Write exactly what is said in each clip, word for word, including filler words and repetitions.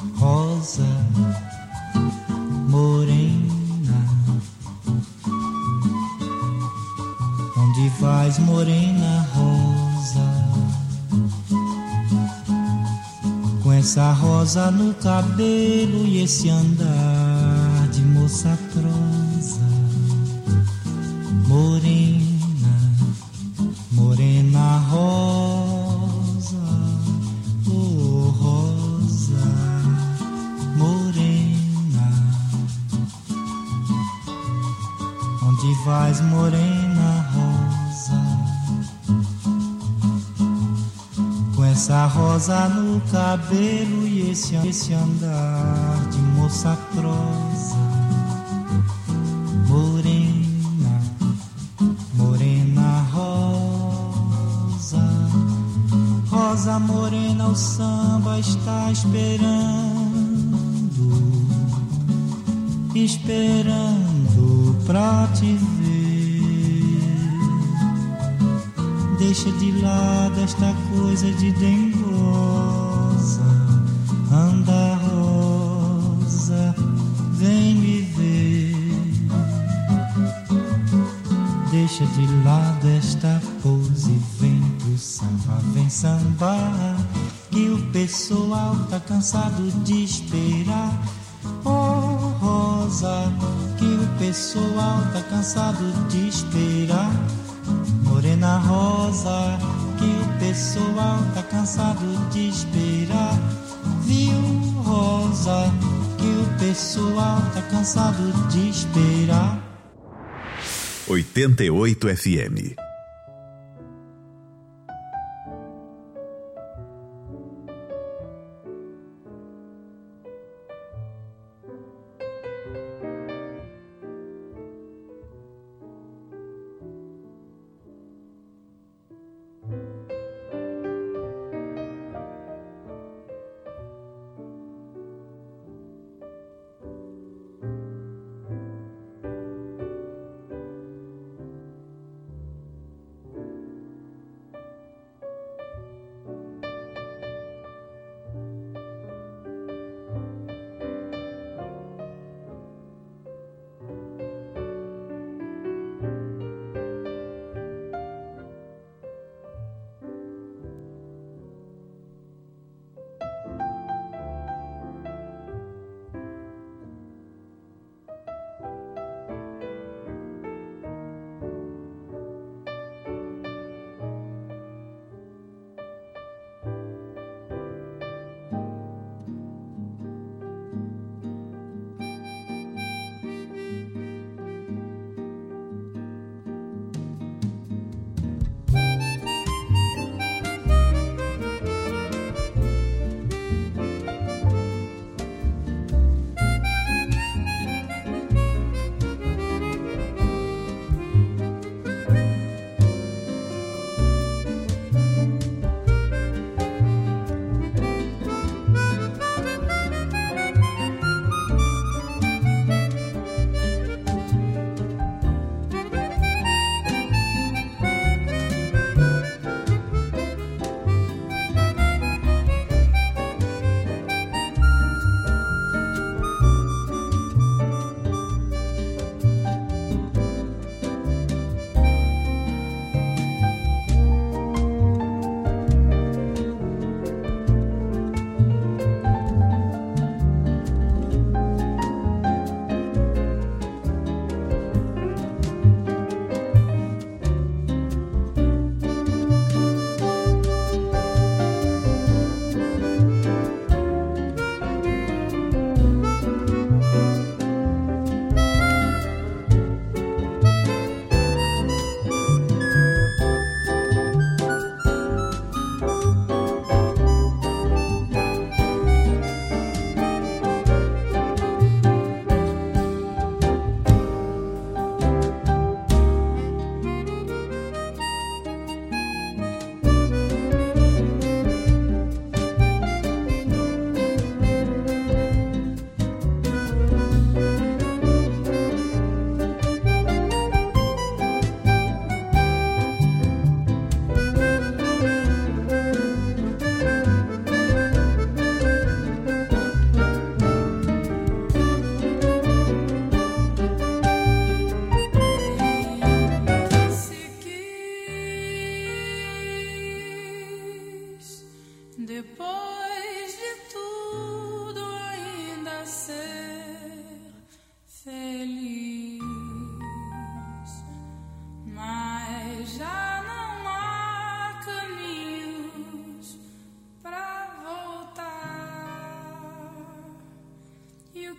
rosa morena, onde vais, morena rosa? Com essa rosa no cabelo e esse andar de moça prosa, morena, morena rosa, oh rosa, morena, onde vais, morena rosa? Com essa rosa no cabelo e esse, esse andar de moça prosa, morena, morena rosa, rosa morena, o samba está esperando, esperando pra te ver. Deixa de lado esta coisa de dengosa, anda rosa, vem me ver. Deixa de lado esta pose e vem pro samba, vem sambar, que o pessoal tá cansado de esperar. Oh rosa, que o pessoal tá cansado de esperar. Morena rosa, que o pessoal tá cansado de esperar. Viu, rosa, que o pessoal tá cansado de esperar. oitenta e oito F M.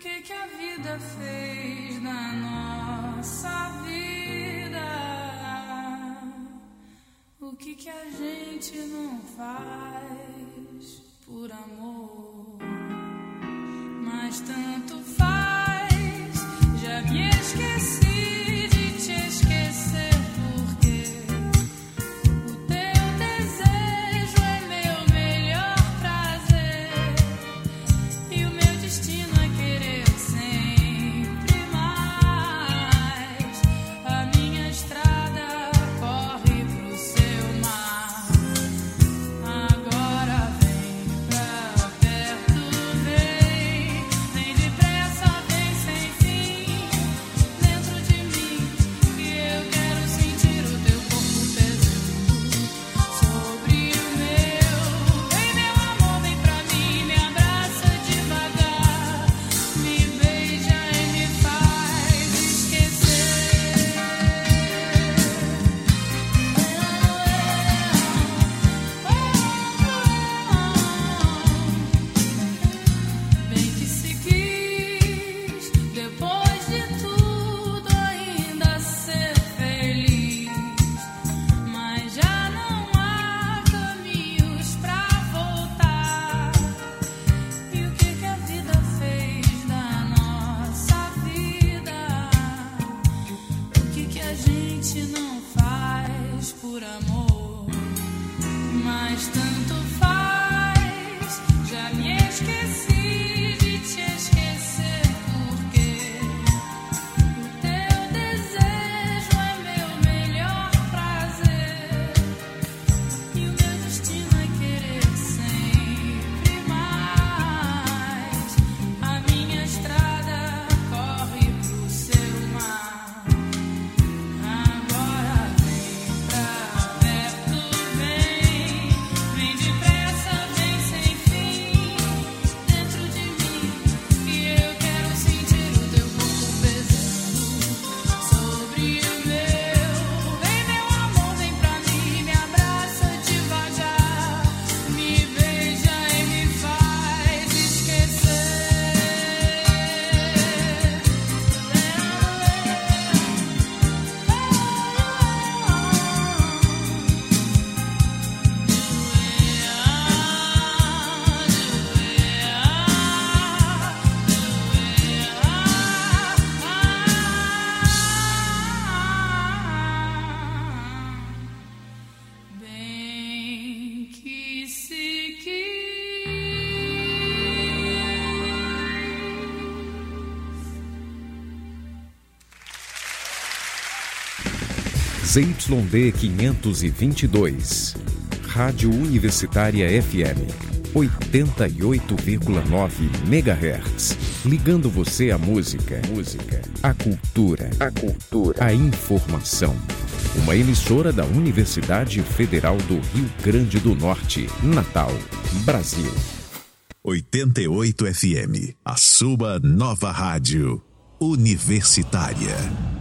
que que a vida fez na nossa vida? O que que a gente não faz por amor? Mas tanto faz, já me esqueci de te esquecer, porque o teu desejo é meu melhor prazer e o meu destino é querer sempre mais. A minha estrada corre pro seu mar. Agora vem pra perto, vem, vem depressa, vem sem fim, dentro de mim, que eu quero sentir o teu corpo pesando sobre o meu. Vem, meu amor, vem pra mim, me abraça devagar, me beija e me faz esquecer. Bem que se quis, depois de tudo, ainda ser feliz, mas já não há caminhos pra voltar. E o que que a vida fez da nossa vida? O que que a gente não faz por amor? Mas tanto faz, já me esqueci de te esquecer, porque o teu desejo é meu melhor prazer e o meu destino é querer sempre mais. A minha estrada corre pro seu mar. Agora vem pra perto, vem, vem depressa, vem sem fim, dentro de mim, que eu quero sentir o teu corpo pesando sobre o meu. Vem, meu amor, vem pra mim, me abraça devagar, me beija e me faz esquecer. Bem que se quis. Z Y D quinhentos e vinte e dois, Rádio Universitária F M, oitenta e oito vírgula nove megahertz, ligando você à música, música, à cultura, a cultura, à informação. Uma emissora da Universidade Federal do Rio Grande do Norte, Natal, Brasil. oitenta e oito F M, a sua nova rádio universitária.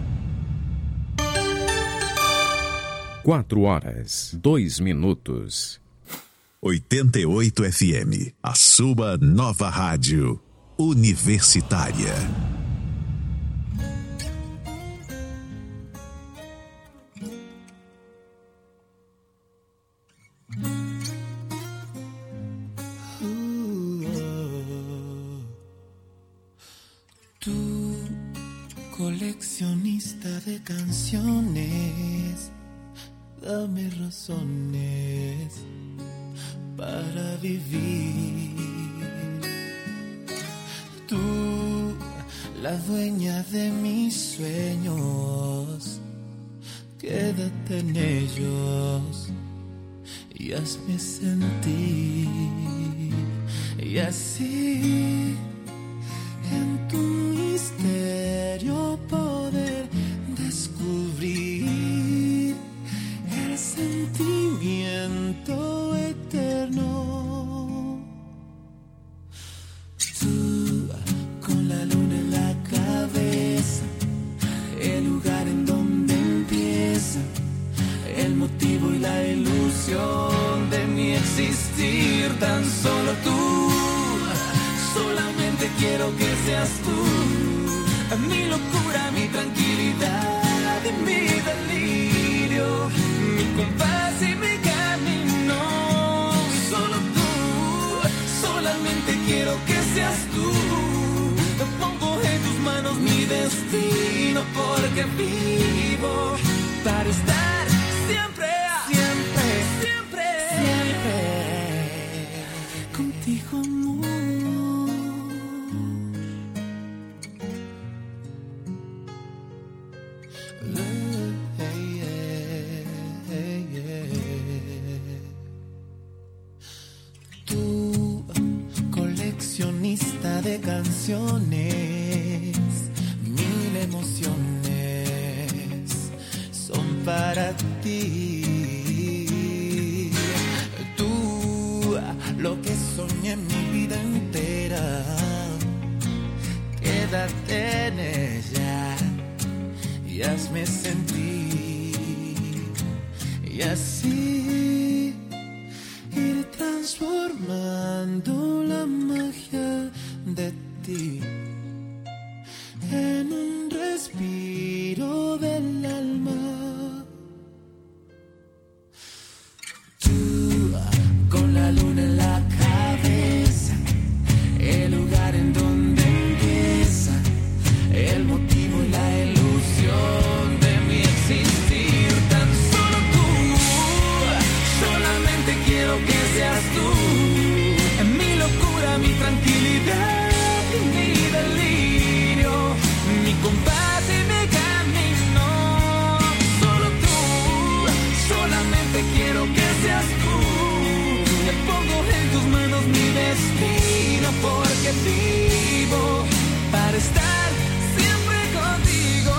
Quatro horas, dois minutos. oitenta e oito F M, a sua nova rádio universitária. Tú, coleccionista de canciones, dame razones para vivir. Tú, la dueña de mis sueños, quédate en ellos y hazme sentir. Y así, en tu misterio poder descubrir el sentimiento eterno. Tú, con la luna en la cabeza, el lugar en donde empieza el motivo y la ilusión de mi existir. Tan solo tú, solamente quiero que sea seas tú, mi locura, mi tranquilidad y mi delirio, mi compás y mi camino. Solo tú, solamente quiero que seas tú. Pongo en tus manos mi destino, porque vivo para estar siempre, siempre, siempre, siempre contigo, amor. Tú, coleccionista de canciones, mil emociones son para ti. Tú, lo que soñé mi vida entera, quédate en ella y hazme sentir, y así ir transformando la magia de ti en un respiro del alma. Tú, con la luna en la cabeza, el lugar en donde empieza el motivo y la ilusión de mi existir. Tan solo tú, solamente quiero que seas tú, mi locura, mi tranquilidad y mi delirio, mi compás y mi camino. Solo tú, solamente quiero que seas tú. Te pongo en tus manos mi destino, porque vivo para estar siempre contigo.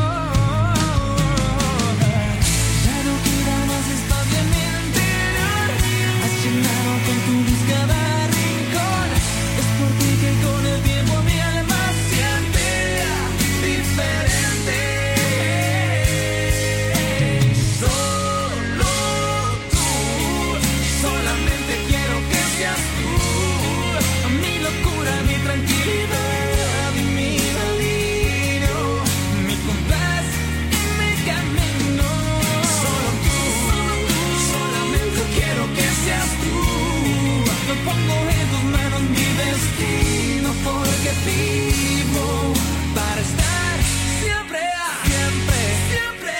Ya no queda más espacio en mi interior, has llenado con tu luz cada rincón. Es por ti que con el tiempo mi alma siente diferente. Solo tú, solamente quiero que seas tú, mi locura, mi tranquilidad y mi delirio, mi compás y mi camino. Solo tú, solo tú, solamente quiero que seas tú. Lo pongo en tus manos mi destino, porque vivo para estar siempre, siempre, siempre,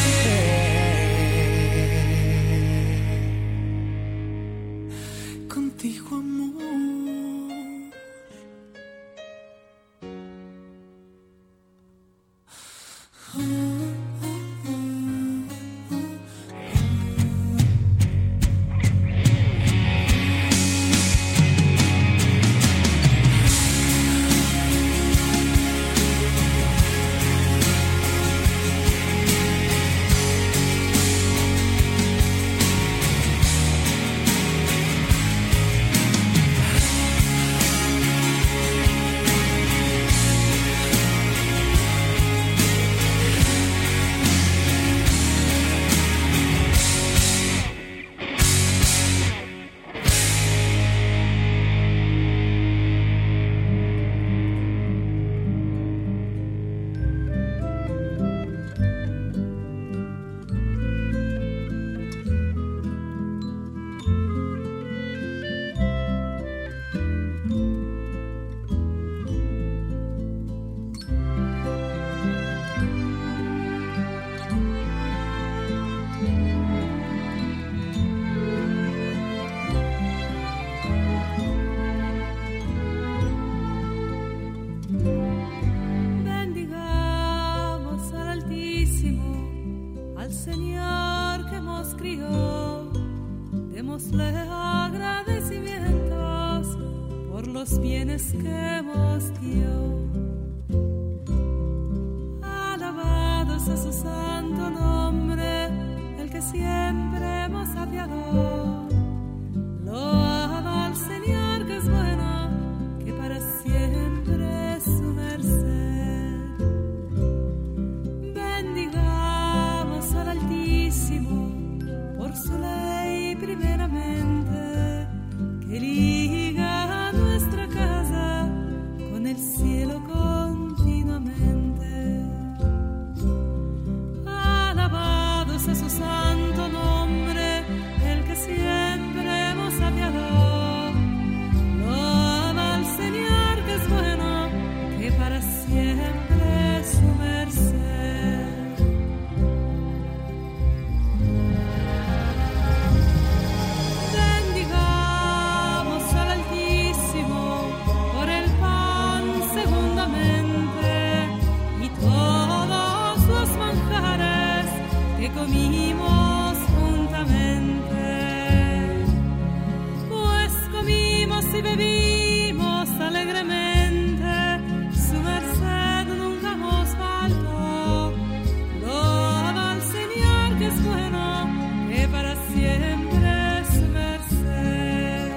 siempre contigo, amor. Bendigamos al Altísimo, al Señor que nos crió. Démosle agradecimientos por los bienes que nos dio. Alabados a su santo nombre, el que siempre hemos adorado. Loado al Señor que es bueno, que para siempre es su merced. Bendigamos al Altísimo por su ley primeramente, que liga nuestra casa con el cielo alegremente su merced en un campo asfalto. Loaba al Señor que es bueno, que para siempre es su merced.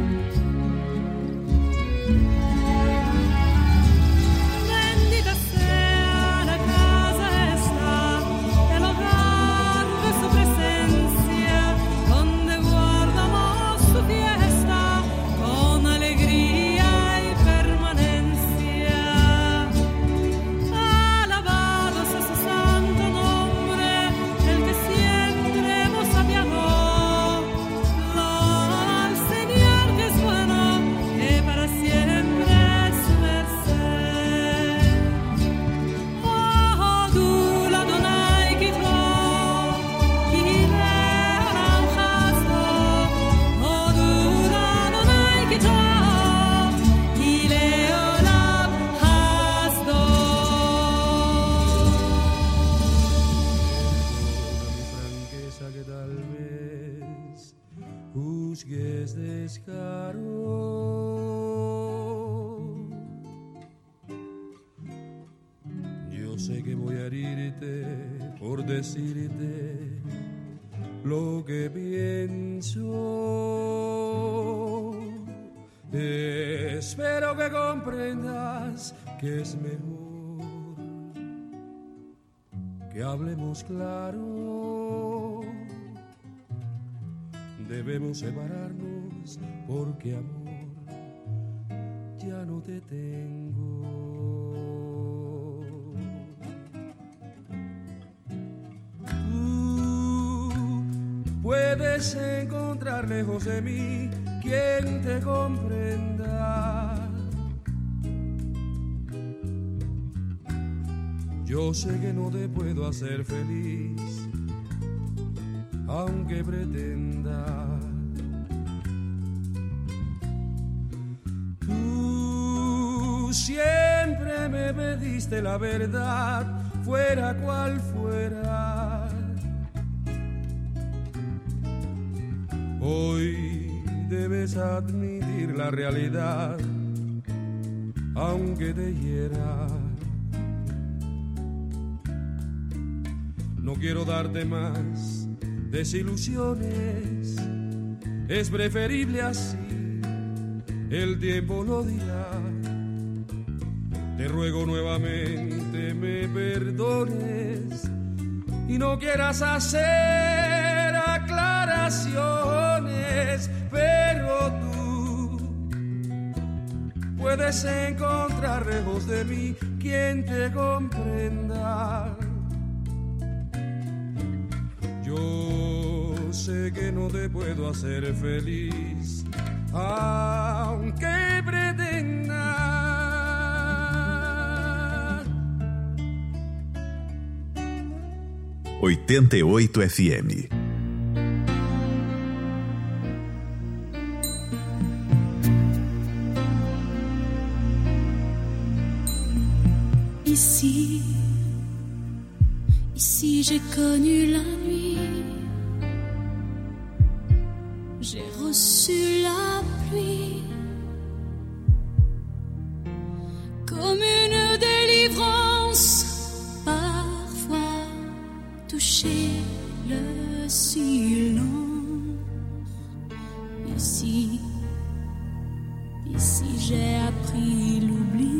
Bendita sea la casa esta, el hogar de su presencia, donde guardamos su fiesta con alegría y permanencia. Alabado sea su santo nombre, el que siempre hemos apiadó. Loa al Señor que es bueno, que para siempre es su merced. Oh, du l'Adonai qui tro, qui leolam chasdo. Oh, du l'Adonai qui tro, qui leolam chasdo. Mi franqueza que tal vez juzgues descaro. Yo sé que voy a herirte por decirte lo que pienso. Espero que comprendas que es mejor que hablemos claro. Debemos separarnos porque amor ya no te tengo. Tú puedes encontrar lejos de mí quien te comprenda. Yo sé que no te puedo hacer feliz, aunque pretenda. Tú siempre me pediste la verdad, fuera cual fuera. Hoy debes admitir la realidad, aunque te hiera. No quiero darte más desilusiones, es preferible así, el tiempo lo dirá. Te ruego nuevamente me perdones y no quieras hacer aclaraciones, pero tú puedes encontrar lejos de mí quien te comprenda. Yo sé que no te puedo hacer feliz, aunque pretenda. oitenta e oito F M. Ici, ici j'ai connu la nuit, j'ai reçu la pluie, comme une délivrance, parfois touché le silence. Ici, ici j'ai appris l'oubli.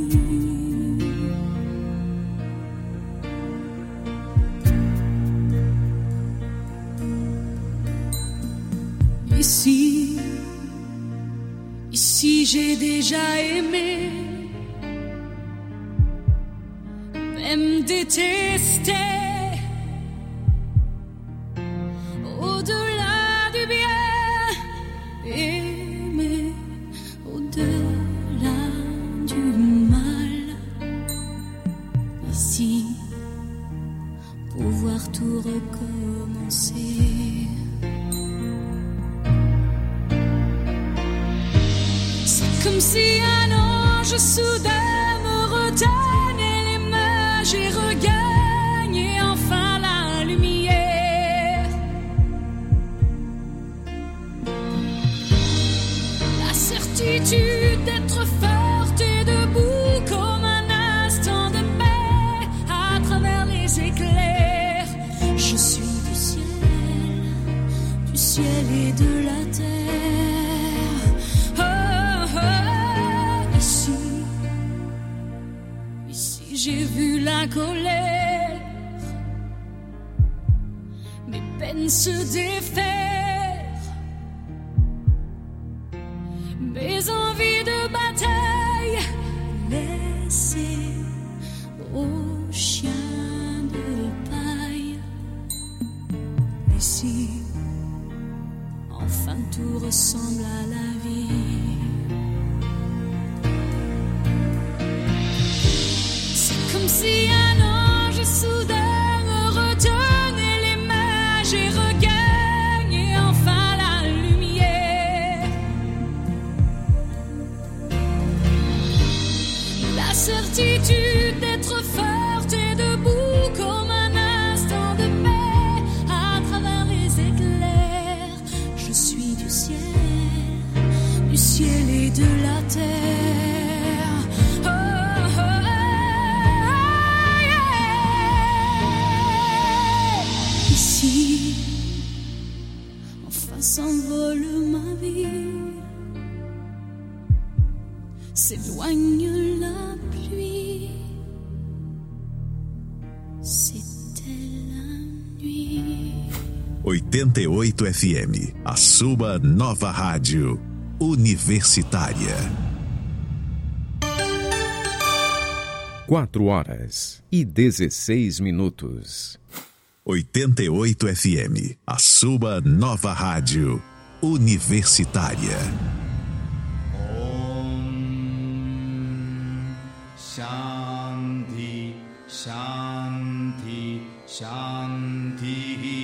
Ici, ici j'ai déjà aimé, même détesté. Au-delà du bien, aimé, au-delà du mal. Ici, pouvoir tout recommencer. Comme si un ange soudain me retenait les mains, j'ai regagné enfin la lumière. La certitude d'être forte j'ai vu la colère, mes peines se défaire, mes envies de bataille laissées aux chiens de paille. Ici, enfin tout ressemble à la vie. C'est comme si un ange soudain me retenait les mains, j'ai regagné enfin la lumière. La certitude d'être forte et debout comme un instant de paix à travers les éclairs. Je suis du ciel, du ciel et de la terre. Oh, oh, oh, yeah. Ici, enfin s'envole ma vie, s'éloigne la pluie, c'était la nuit. oitenta e oito F M, a sua nova rádio universitária. Quatro horas e dezesseis minutos. oitenta e oito F M, a sua nova rádio universitária. Shanti, Shanti, Shanti.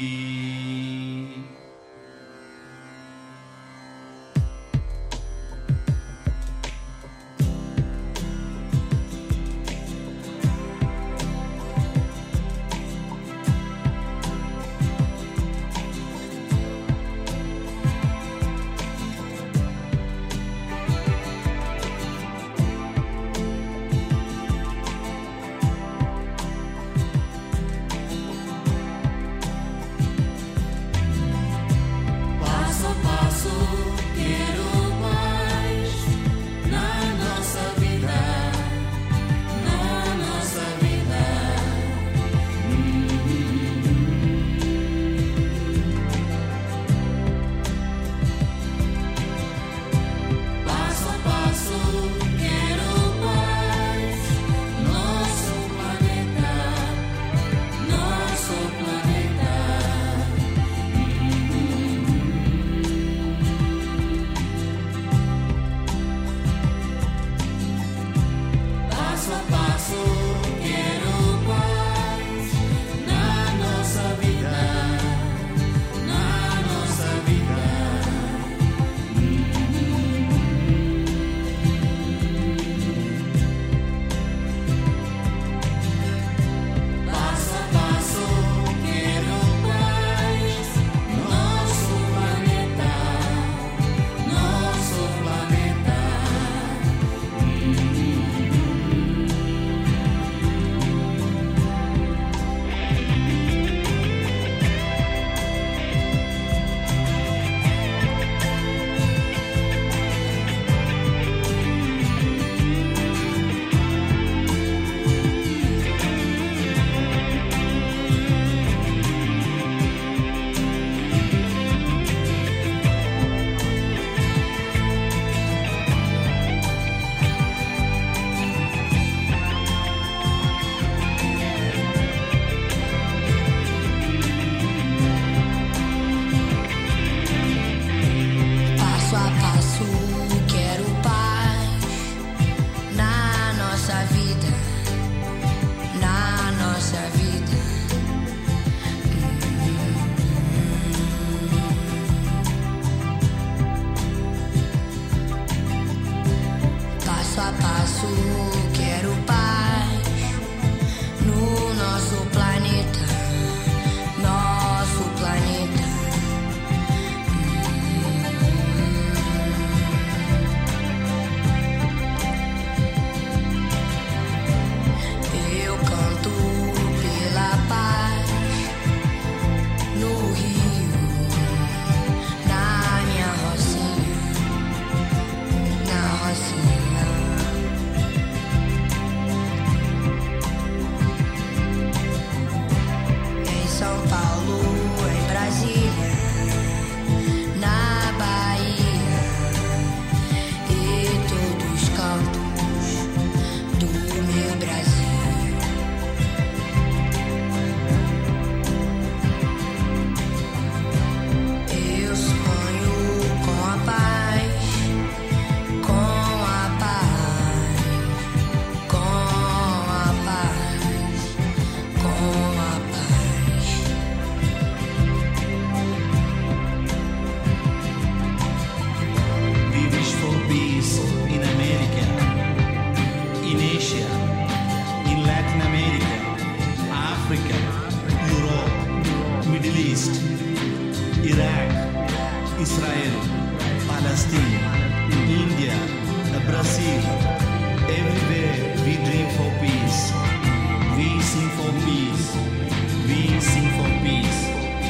Brasil. Everywhere we dream for peace. We sing for peace. We sing for peace.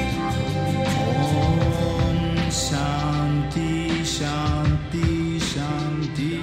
Om Shanti Shanti Shanti.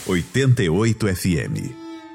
oitenta e oito F M.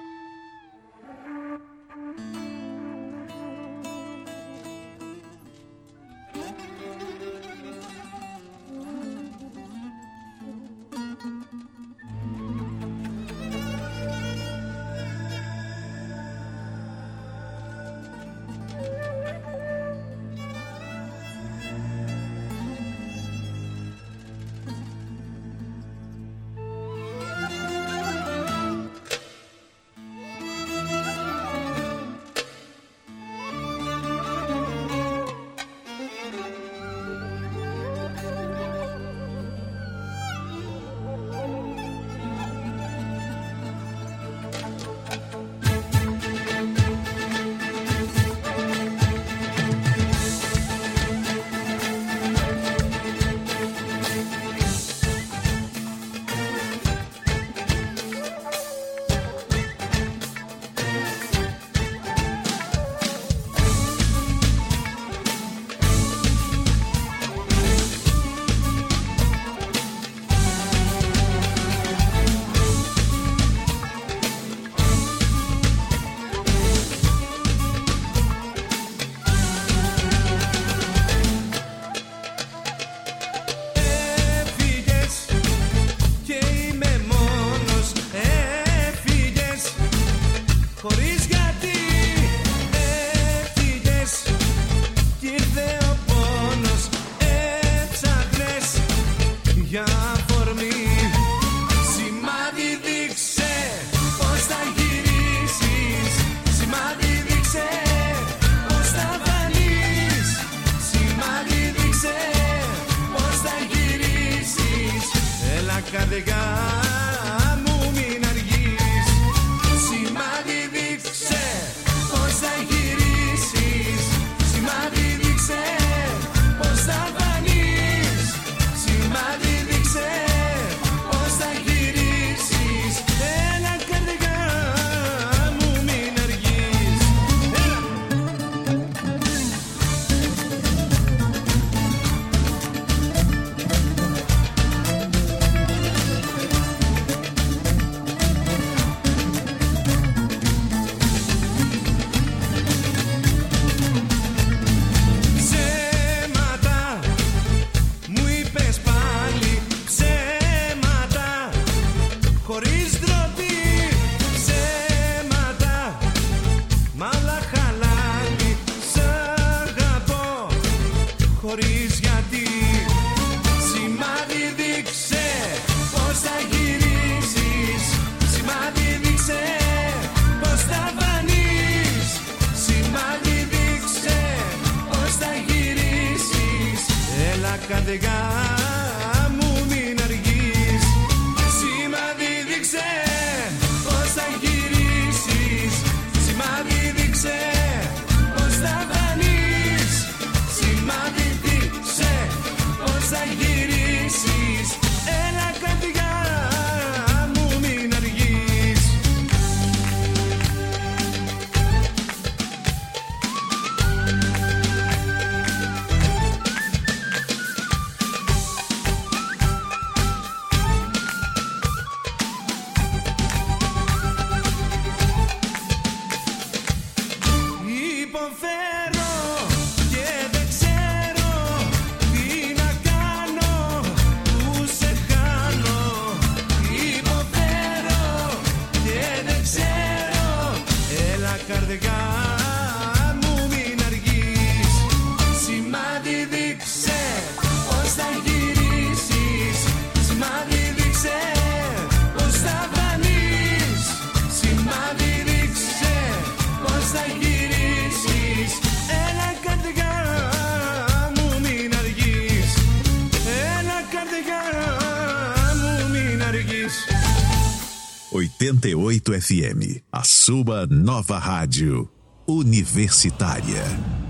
oitenta e oito F M, a sua nova rádio universitária.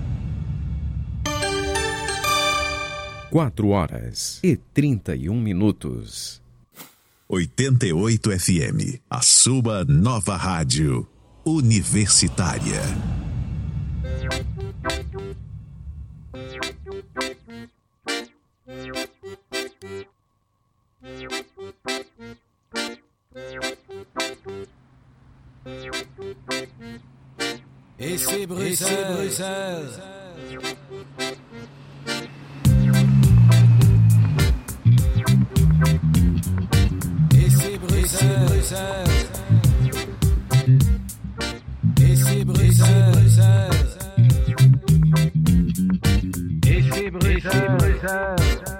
Quatro horas e trinta e um minutos. oitenta e oito F M, a sua nova rádio universitária. Thank you. Et c'est Bruxelles, Bruxelles. Et c'est Bruxelles, Bruxelles. Et c'est Bruxelles, Bruxelles. Et c'est Bruxelles, Bruxelles.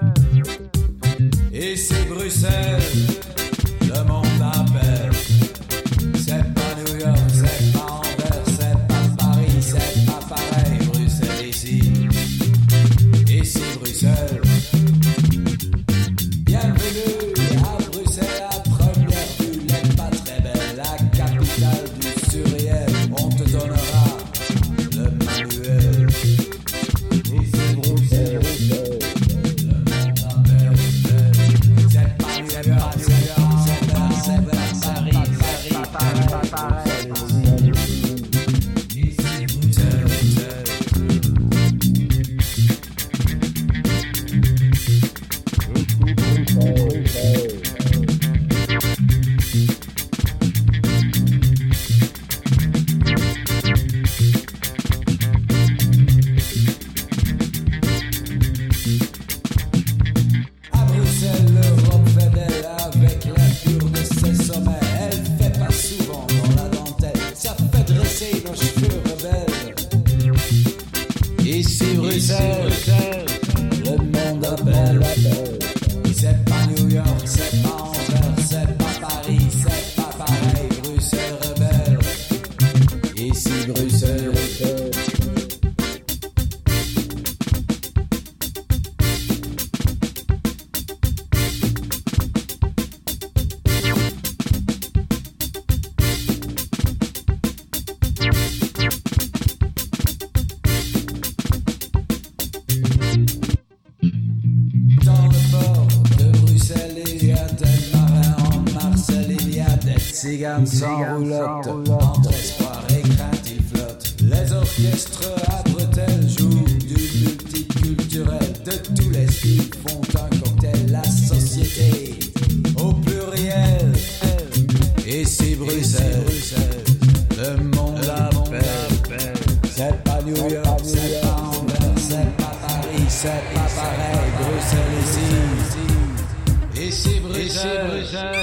Et c'est Bruxelles. Le monde appelle. C'est pas New York, c'est pas Anvers, c'est pas Paris, c'est pas pareil. Bruxelles ici. Et c'est Bruxelles. Bienvenue à Bruxelles, la première vue n'est pas très belle. La capitale du Suriel, on te donnera le manuel. Et c'est Bruxelles. Le monde appelle. C'est pas New York, c'est pas Anvers, c'est pas Paris, c'est pas pareil. Et c'est Bruxelles, Bruxelles. À Bruxelles, l'Europe fait d'elle avec la pure de ses sommets. Elle fait pas souvent dans la dentelle, ça fait dresser nos cheveux rebelles. Ici Bruxelles, le monde appelle. C'est pas New York, c'est pas Anvers, c'est pas Paris, c'est pas pareil. Bruxelles rebelle. Ici Bruxelles. Dans le port de Bruxelles, il y a des marins en Marseille, il y a des ciganes sans roulotte. Entre espoir et crainte, ils flottent. Les orchestres à bretelles jouent du multiculturel. De tous les styles font un cocktail. La société au pluriel. Et c'est Bruxelles, le monde appelle. C'est pas New York, c'est pas Anvers, c'est pas Paris, c'est pas pareil. Bruxelles ici. Et c'est Bruxelles.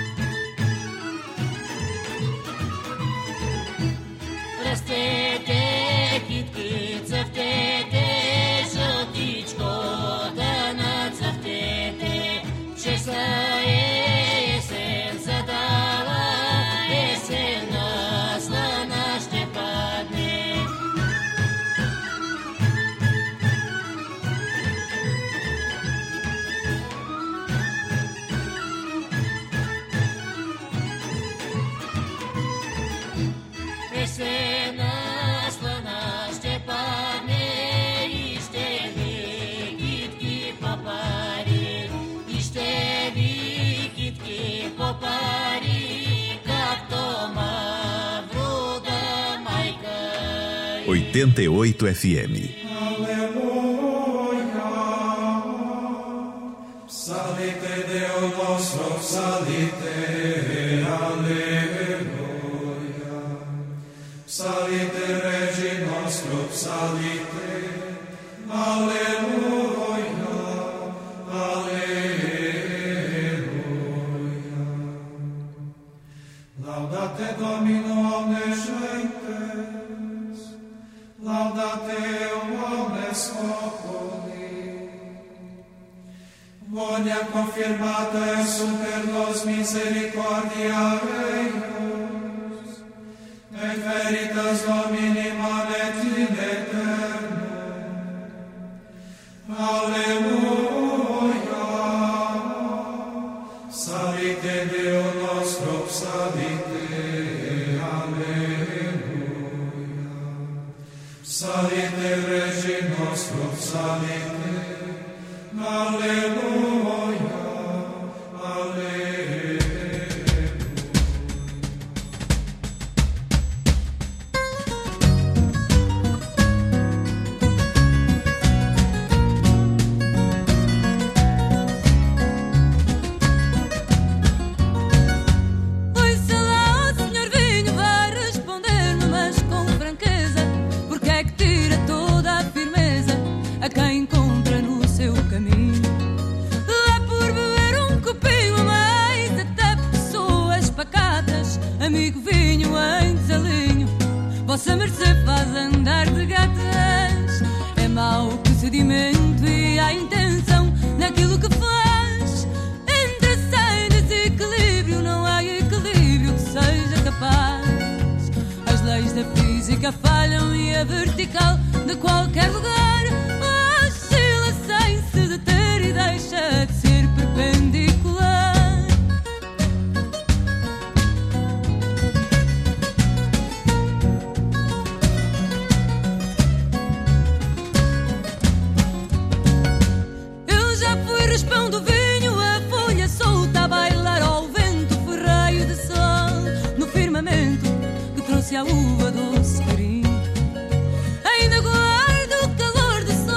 Rastete oitenta e oito F M. Salite Deo nostro, salite, alleluia. Salite Regi nostro, salite, alleluia, alleluia. Laudate Domino omnes gentes, laudate omnes populi. Vonia confirmata super los misericordia eius, et veritas Domini manet in aeternum. Alleluia. Salite Deo nostro, salite, alleluia. Salite Regi nostro, salite, alleluia, alleluia. Ouça lá, o senhor vinho vai responder-me, mas com franqueza, porque é que tira toda a firmeza a quem encontra no seu caminho. É por beber um copinho a mais, até pessoas pacatas, amigo vinho em desalinho, vossa mercê faz andar de gatas. É mau procedimento e há intenção naquilo que faz. Entre sem desequilíbrio não há equilíbrio que seja capaz. As leis da física falham e a vertical de qualquer lugar oscila sem se deter e deixa de ser perpendicular. Eu já fui raspão do vinho, a folha solta a bailar ao vento. Fui raio de sol no firmamento que trouxe a uva doce carinho. Ainda guardo o calor do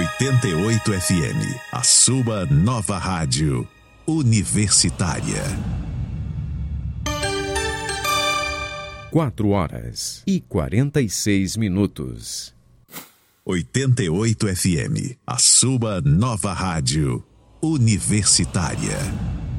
oitenta e oito F M, a sua nova rádio universitária. Quatro horas e quarenta e seis minutos. oitenta e oito F M, a sua nova rádio universitária.